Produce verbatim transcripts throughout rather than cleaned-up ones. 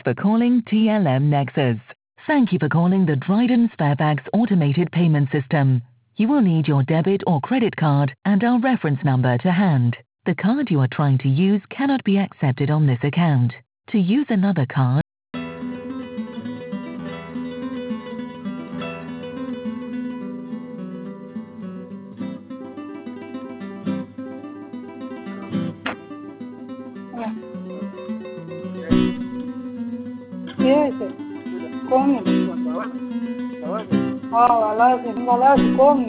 for calling T L M Nexus. Thank you for calling the Dryden Sparebags automated payment system. You will need your debit or credit card and our reference number to hand. The card you are trying to use cannot be accepted on this account. To use another card, Yes, come. Oh, Allah, Allah, come.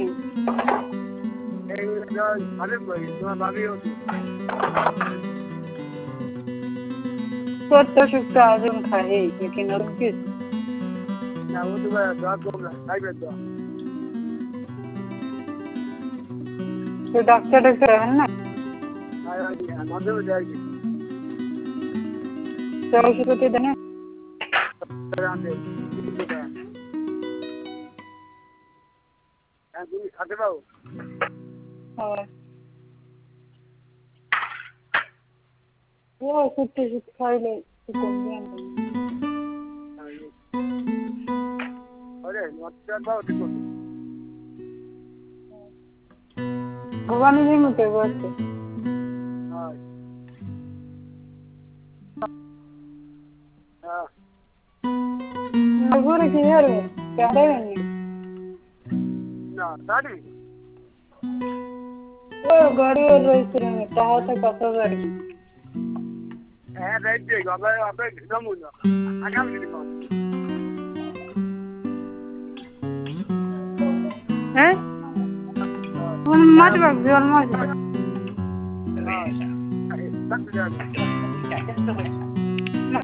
Kotto shukta azum khahe, lekin aur kis? Na wo to ba dua ko na, ai be dua. तो doctor doctor है ना Ai ai, na do jaegi. तो शुरू के देना Grande. Ani khate bau. और वो कुछ कुछ खाई ले कुछ Ore, notta bau diko. भगवान जी मुझे बोलते Ai. Ah. मजबूर की यार क्या है Na, dadi. वो गाड़ी और रेस में कहाँ तक कसर गाड़ी Eh, right je, abe abe namu na. Agam ni ko. हैं वो मत बक जोर मत Ah. Ai, tak jadi.